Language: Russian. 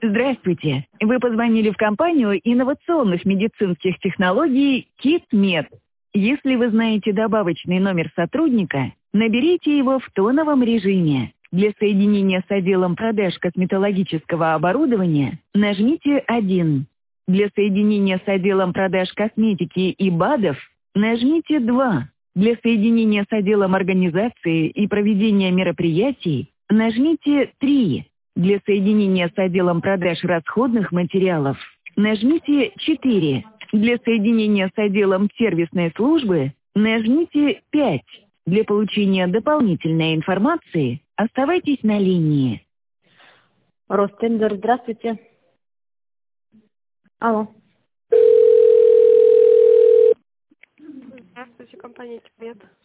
Здравствуйте. Вы позвонили в компанию инновационных медицинских технологий KitMed. Если вы знаете добавочный номер сотрудника, наберите его в тоновом режиме. Для соединения с отделом продаж косметологического оборудования нажмите 1. Для соединения с отделом продаж косметики и БАДов нажмите 2. Для соединения с отделом организации и проведения мероприятий нажмите 3. Для соединения с отделом продаж расходных материалов нажмите 4. Для соединения с отделом сервисной службы нажмите 5. Для получения дополнительной информации оставайтесь на линии. Ростендер, здравствуйте. Алло. Здравствуйте, компания KitMed.